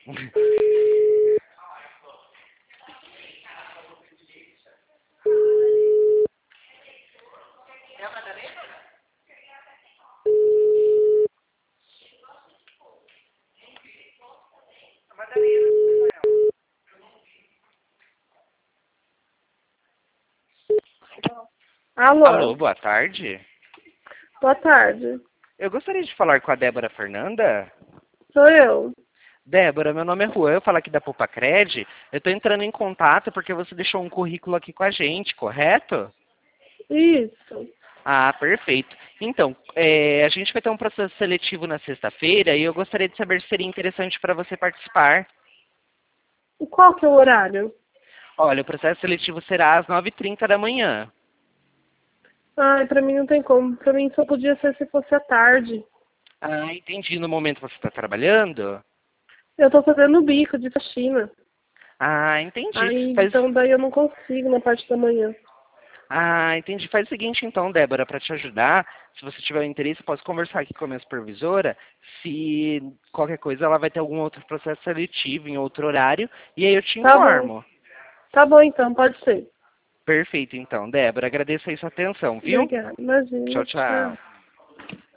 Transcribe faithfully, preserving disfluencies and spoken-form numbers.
Alô? Alô, boa tarde. Boa tarde. Eu gostaria de falar com a Débora Fernanda. Sou eu. Débora, meu nome é Juan, eu falo aqui da Popacred. Eu estou entrando em contato porque você deixou um currículo aqui com a gente, correto? Isso. Ah, perfeito. Então, é, a gente vai ter um processo seletivo na sexta-feira e eu gostaria de saber se seria interessante para você participar. E qual que é o horário? Olha, o processo seletivo será às nove e trinta da manhã. Ai, pra mim não tem como. Pra mim só podia ser se fosse à tarde. Ah, entendi. No momento você está trabalhando? Eu tô fazendo bico de faxina. Ah, entendi. Aí, Faz... então daí eu não consigo na parte da manhã. Ah, entendi. Faz o seguinte então, Débora, para te ajudar, se você tiver interesse, eu posso conversar aqui com a minha supervisora, se qualquer coisa ela vai ter algum outro processo seletivo em outro horário, e aí eu te Tá bom. informo. Tá bom então, pode ser. Perfeito então, Débora. Agradeço aí sua atenção, viu? Obrigada. Tchau, Imagina. tchau. Tchau.